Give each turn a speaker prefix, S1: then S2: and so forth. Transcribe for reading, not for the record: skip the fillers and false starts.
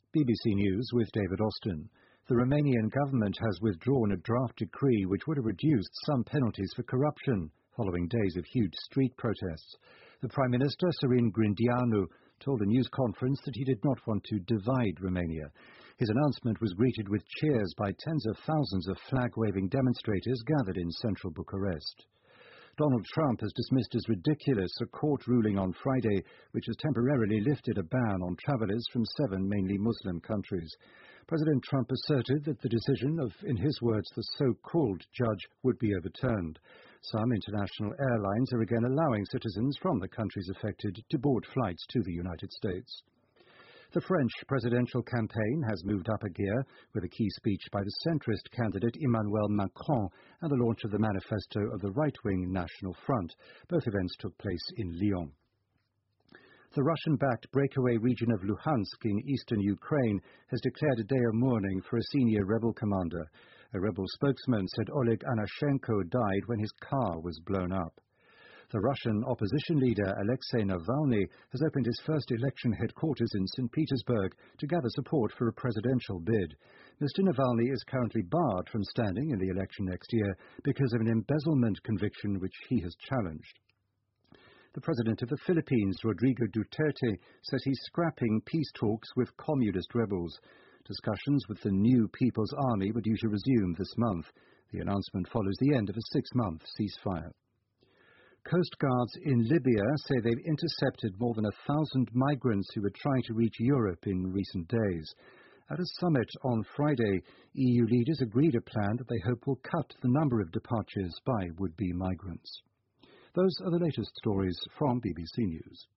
S1: BBC News with David Austin. The Romanian government has withdrawn a draft decree which would have reduced some penalties for corruption following days of huge street protests. The Prime Minister, Sorin Grindeanu, told a news conference that he did not want to divide Romania. His announcement was greeted with cheers by tens of thousands of flag-waving demonstrators gathered in central Bucharest. Donald Trump has dismissed as ridiculous a court ruling on Friday which has temporarily lifted a ban on travellers from 7 mainly Muslim countries. President Trump asserted that the decision of, in his words, the so-called judge would be overturned. Some international airlines are again allowing citizens from the countries affected to board flights to the United States. The French presidential campaign has moved up a gear with a key speech by the centrist candidate Emmanuel Macron and the launch of the manifesto of the right-wing National Front. Both events took place in Lyon. The Russian-backed breakaway region of Luhansk in eastern Ukraine has declared a day of mourning for a senior rebel commander. A rebel spokesman said Oleg Anashenko died when his car was blown up. The Russian opposition leader Alexei Navalny has opened his first election headquarters in St. Petersburg to gather support for a presidential bid. Mr. Navalny is currently barred from standing in the election next year because of an embezzlement conviction which he has challenged. The president of the Philippines, Rodrigo Duterte, says he's scrapping peace talks with communist rebels. Discussions with the new People's Army would usually resume this month. The announcement follows the end of a 6-month ceasefire. Coast guards in Libya say they've intercepted more than 1,000 migrants who were trying to reach Europe in recent days. At a summit on Friday, EU leaders agreed a plan that they hope will cut the number of departures by would-be migrants. Those are the latest stories from BBC News.